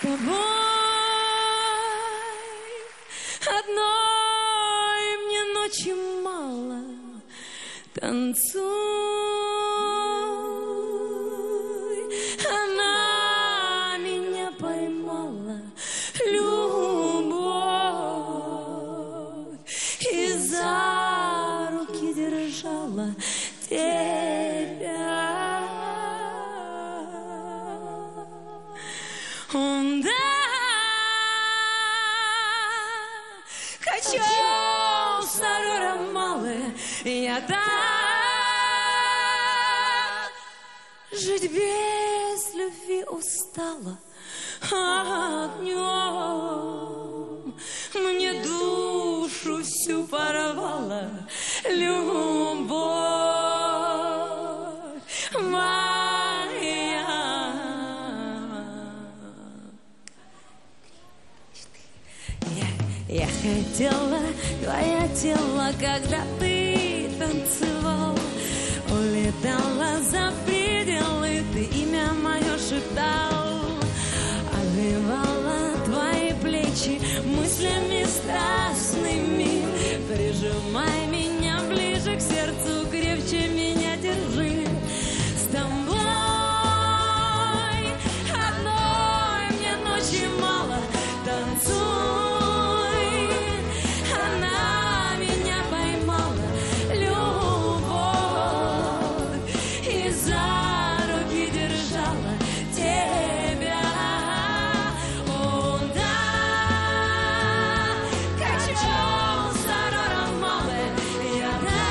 тобой одной мне ночи мало. Танцуй, она меня поймала, любовь, и за руки держала тебя. Да, хочу сарора малая, я так жить без любви устала. Огнем мне душу всю порвала любовь моя. Я хотела твое тело, когда ты танцевал, улетала за пределы, ты имя мое шептал, обвивала твои плечи мыслями страстными, прижимай меня ближе к сердцу, крепче меня держи. С тобой одной мне ночи мало. Танцуй, она меня поймала, любовь, и за руки держала тебя. О, да, хочу сарора малая, я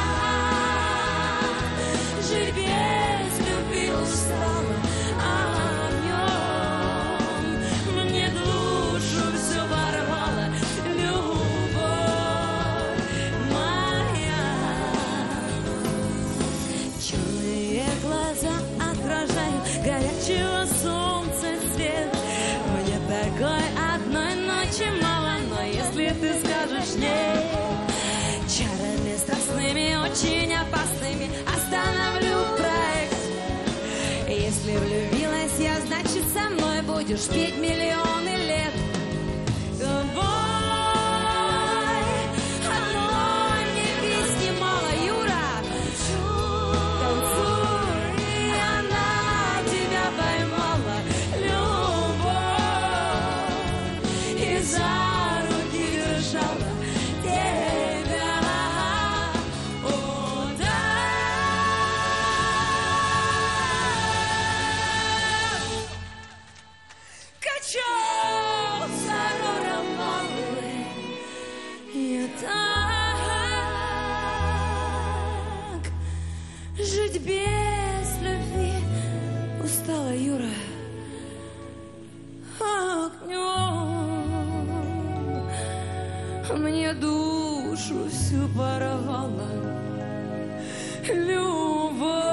да, жить без любви устала, а в нем мне душу всю порвала любовь моя. Черные глаза отражают горячего солнца свет. Мне такой одной ночи мало, но если ты скажешь нет, чарами страстными, очень опасными остановлю проект. Если влюбилась я, значит со мной будешь петь миллионы лет. Тобой одной мне песни мало, Юра. Танцуй, она тебя поймала, любовь, и за руки держала тебя. О, да. Качал сарора малый, я так жить без любви устала, Юра. Огнем мне душу всю порвала любовь.